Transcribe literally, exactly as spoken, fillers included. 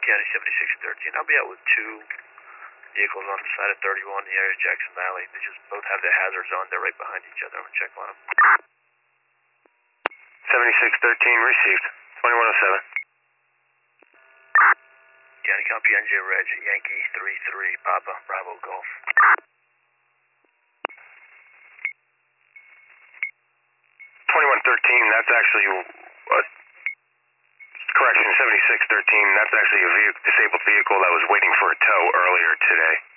County seventy-six thirteen. I'll be out with two vehicles on the side of thirty-one in the area of Jackson Valley. They just both have their hazards on. They're right behind each other. I'm going to check on them. seventy-six thirteen received. twenty-one oh seven. County copy N J Reg, Yankee three three, Papa, Bravo Golf. twenty-one thirteen, that's actually, uh, correction, seventy-six thirteen, that's actually a vehicle, disabled vehicle that was waiting for a tow earlier today.